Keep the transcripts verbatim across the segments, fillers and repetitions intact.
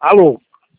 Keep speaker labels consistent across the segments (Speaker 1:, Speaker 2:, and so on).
Speaker 1: Alô?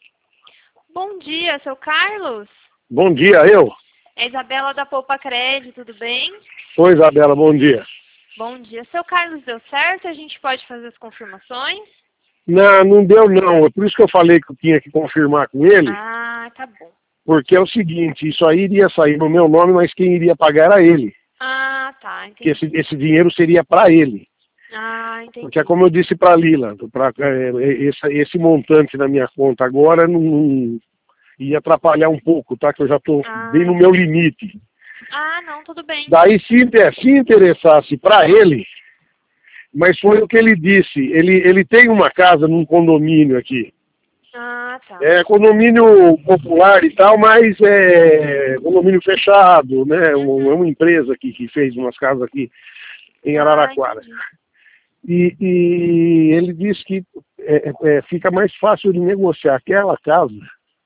Speaker 2: Bom dia, seu Carlos?
Speaker 1: Bom dia, eu?
Speaker 2: É Isabela da Poupa Crédito, tudo bem?
Speaker 1: Oi, Isabela, bom dia.
Speaker 2: Bom dia. Seu Carlos, deu certo? A gente pode fazer as confirmações?
Speaker 1: Não, não deu não. É por isso que eu falei que eu tinha que confirmar com ele.
Speaker 2: Ah, tá bom.
Speaker 1: Porque é o seguinte, isso aí iria sair no meu nome, mas quem iria pagar era ele.
Speaker 2: Ah, tá,
Speaker 1: Que
Speaker 2: entendi.
Speaker 1: esse, esse dinheiro seria para ele.
Speaker 2: Ah, entendi.
Speaker 1: Porque é como eu disse para a Lila, pra, é, esse, esse montante na minha conta agora não, não ia atrapalhar um pouco, tá? Que eu já estou
Speaker 2: Ah,
Speaker 1: bem no meu limite.
Speaker 2: Ah, não, tudo bem.
Speaker 1: Daí se, inter- se interessasse para ele, mas foi o que ele disse, ele, ele tem uma casa num condomínio aqui.
Speaker 2: Ah, tá.
Speaker 1: É condomínio popular e tal, mas é condomínio fechado, né?
Speaker 2: Uhum.
Speaker 1: É uma empresa aqui que fez umas casas aqui em
Speaker 2: Ah,
Speaker 1: Araraquara.
Speaker 2: entendi.
Speaker 1: E, e ele disse que é, é, fica mais fácil de negociar aquela casa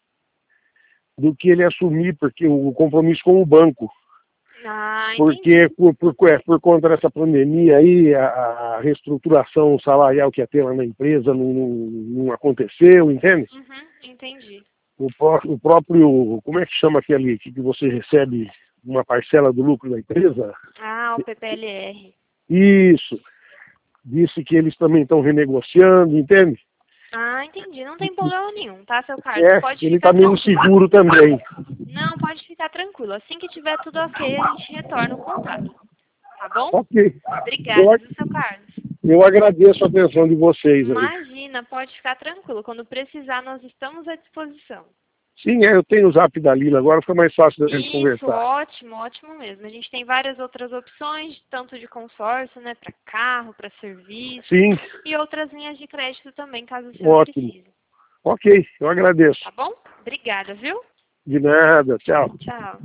Speaker 1: do que ele assumir porque o compromisso com o banco.
Speaker 2: Ah, entendi.
Speaker 1: Porque por, por, é, por conta dessa pandemia aí, a, a reestruturação salarial que ia ter lá na empresa não, não, não aconteceu, entende?
Speaker 2: Uhum, entendi.
Speaker 1: O, pró- o próprio, como é que chama aquele que você recebe uma parcela do lucro da empresa?
Speaker 2: Ah, o P P L R.
Speaker 1: Isso. Disse que eles também estão renegociando, entende?
Speaker 2: Ah, entendi. Não tem problema nenhum, tá, seu Carlos?
Speaker 1: É,
Speaker 2: Pode
Speaker 1: ele
Speaker 2: ficar
Speaker 1: está meio
Speaker 2: tranquilo.
Speaker 1: inseguro também.
Speaker 2: Não, pode ficar tranquilo. Assim que tiver tudo ok, a gente retorna o contato. Tá bom?
Speaker 1: Ok. Eu,
Speaker 2: Obrigada,
Speaker 1: a-
Speaker 2: viu, seu Carlos?
Speaker 1: eu agradeço a atenção de vocês aí.
Speaker 2: Imagina, pode ficar tranquilo. Quando precisar, nós estamos à disposição.
Speaker 1: Sim, é, eu tenho o zap da Lila, agora fica mais fácil da gente
Speaker 2: Isso,
Speaker 1: conversar.
Speaker 2: ótimo, ótimo mesmo. A gente tem várias outras opções, tanto de consórcio, né, para carro, para serviço,
Speaker 1: Sim,
Speaker 2: e outras linhas de crédito também, caso o senhor
Speaker 1: ótimo.
Speaker 2: precise.
Speaker 1: Ok, eu agradeço.
Speaker 2: Tá bom? Obrigada, viu?
Speaker 1: De nada, tchau.
Speaker 2: Tchau.